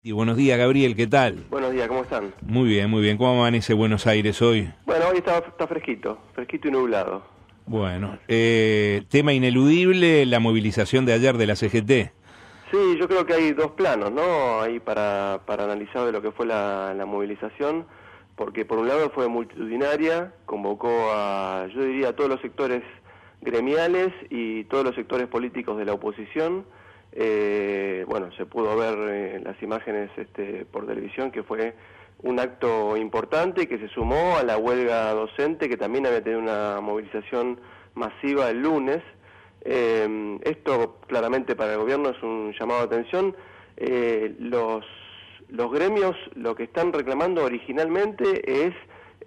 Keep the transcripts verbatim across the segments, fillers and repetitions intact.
Y buenos días, Gabriel, ¿qué tal? Buenos días, ¿cómo están? Muy bien, muy bien. ¿Cómo amanece Buenos Aires hoy? Bueno, hoy está, está fresquito, fresquito y nublado. Bueno, eh, tema ineludible, la movilización de ayer de la C G T. Sí, yo creo que hay dos planos, ¿no? Ahí para, para analizar de lo que fue la, la movilización, porque por un lado fue multitudinaria, convocó a, yo diría, a todos los sectores gremiales y todos los sectores políticos de la oposición. Eh, bueno, se pudo ver en las imágenes este, por televisión que fue un acto importante que se sumó a la huelga docente, que también había tenido una movilización masiva el lunes. Eh, esto claramente para el gobierno es un llamado de atención. Eh, los, los gremios lo que están reclamando originalmente es,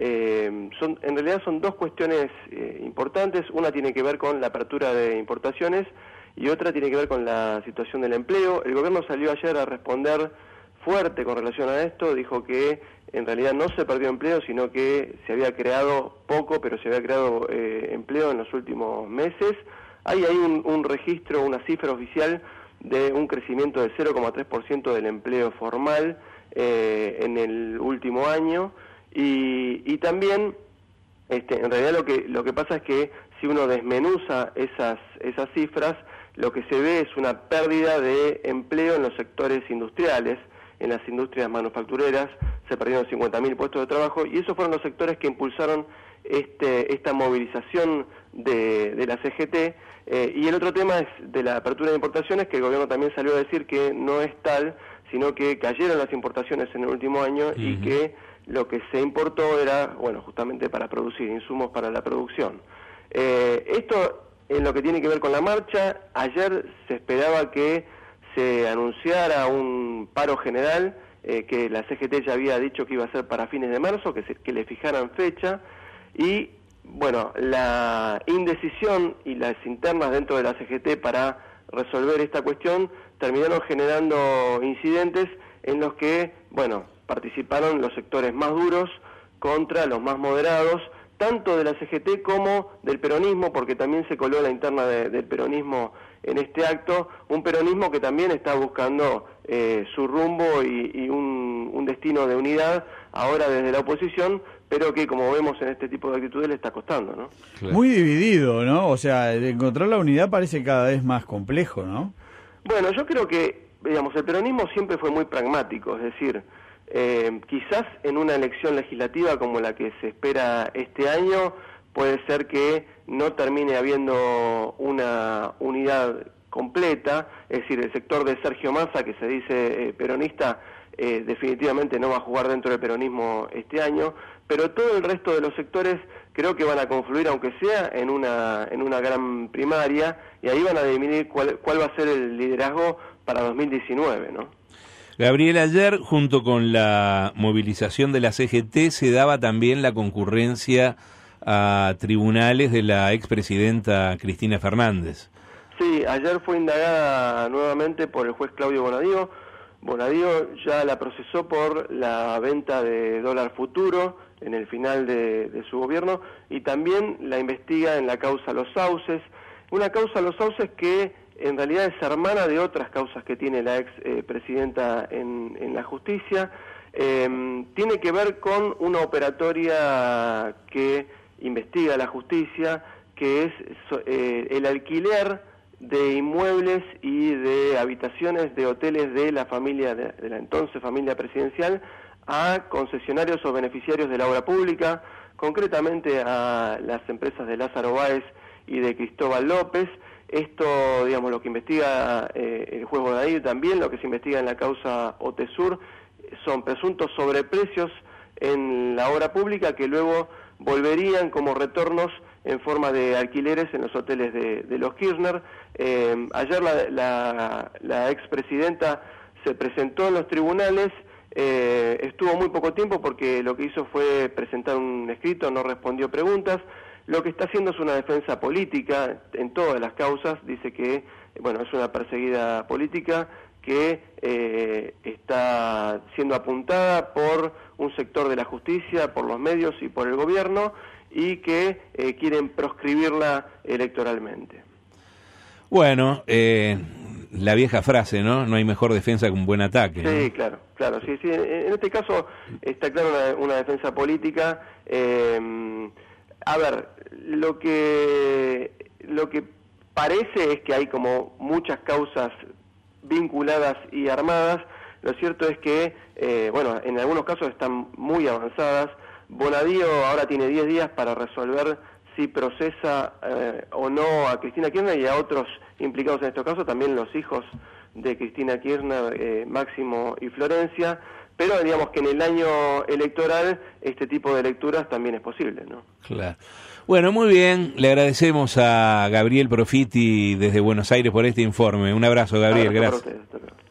eh, son, en realidad son dos cuestiones eh, importantes. Una tiene que ver con la apertura de importaciones y otra tiene que ver con la situación del empleo. El gobierno salió ayer a responder fuerte con relación a esto, dijo que en realidad no se perdió empleo, sino que se había creado poco, pero se había creado eh, empleo en los últimos meses. Hay ahí un, un registro, una cifra oficial de un crecimiento de cero coma tres por ciento del empleo formal eh, en el último año, y, y también este, en realidad lo que, lo que pasa es que si uno desmenuza esas, esas cifras, lo que se ve es una pérdida de empleo en los sectores industriales, en las industrias manufactureras, se perdieron cincuenta mil puestos de trabajo, y esos fueron los sectores que impulsaron este, esta movilización de, de la C G T. Eh, y el otro tema es de la apertura de importaciones, que el gobierno también salió a decir que no es tal, sino que cayeron las importaciones en el último año, uh-huh. y que lo que se importó era, bueno, justamente para producir, insumos para la producción. Eh, esto en lo que tiene que ver con la marcha, ayer se esperaba que se anunciara un paro general, eh, que la C G T ya había dicho que iba a ser para fines de marzo, que, se, que le fijaran fecha, y bueno, la indecisión y las internas dentro de la C G T para resolver esta cuestión terminaron generando incidentes en los que, bueno, participaron los sectores más duros contra los más moderados, tanto de la C G T como del peronismo, porque también se coló la interna de, del peronismo en este acto, un peronismo que también está buscando eh, su rumbo y, y un, un destino de unidad, ahora desde la oposición, pero que, como vemos en este tipo de actitudes, le está costando, ¿no? Claro. Muy dividido, ¿no? O sea, de encontrar la unidad parece cada vez más complejo, ¿no? Bueno, yo creo que, digamos, el peronismo siempre fue muy pragmático, es decir, Eh, quizás en una elección legislativa como la que se espera este año puede ser que no termine habiendo una unidad completa, es decir, el sector de Sergio Massa, que se dice eh, peronista, eh, definitivamente no va a jugar dentro del peronismo este año, pero todo el resto de los sectores creo que van a confluir, aunque sea en una, en una gran primaria, y ahí van a definir cuál, cuál va a ser el liderazgo para dos mil diecinueve, ¿no? Gabriel, ayer, junto con la movilización de la C G T, se daba también la concurrencia a tribunales de la expresidenta Cristina Fernández. Sí, ayer fue indagada nuevamente por el juez Claudio Bonadío. Bonadío ya la procesó por la venta de dólar futuro en el final de, de su gobierno, y también la investiga en la causa Los Sauces, una causa Los Sauces que en realidad es hermana de otras causas que tiene la ex eh, presidenta en, en la justicia. Eh, tiene que ver con una operatoria que investiga la justicia, que es eh, el alquiler de inmuebles y de habitaciones de hoteles de la familia, de, de la entonces familia presidencial, a concesionarios o beneficiarios de la obra pública, concretamente a las empresas de Lázaro Báez y de Cristóbal López. Esto, digamos, lo que investiga eh, el juez Bonadío, también lo que se investiga en la causa Otesur, son presuntos sobreprecios en la obra pública que luego volverían como retornos en forma de alquileres en los hoteles de, de los Kirchner. Eh, ayer la, la, la expresidenta se presentó en los tribunales, eh, estuvo muy poco tiempo porque lo que hizo fue presentar un escrito, no respondió preguntas. Lo que está haciendo es una defensa política en todas las causas, dice que, bueno, es una perseguida política que eh, está siendo apuntada por un sector de la justicia, por los medios y por el gobierno, y que eh, quieren proscribirla electoralmente. Bueno, eh, la vieja frase, ¿no? No hay mejor defensa que un buen ataque. Sí, ¿no? claro, claro. Sí, sí. En este caso está claro una, una defensa política. Eh, a ver, lo que lo que parece es que hay como muchas causas vinculadas y armadas. Lo cierto es que, eh, bueno, en algunos casos están muy avanzadas. Bonadío ahora tiene diez días para resolver si procesa eh, o no a Cristina Kirchner y a otros implicados en estos casos, también los hijos de Cristina Kirchner, eh, Máximo y Florencia, pero digamos que en el año electoral este tipo de lecturas también es posible, ¿no? Claro. Bueno, muy bien, le agradecemos a Gabriel Profiti desde Buenos Aires por este informe. Un abrazo, Gabriel, Abrazo gracias. para ustedes. Hasta luego.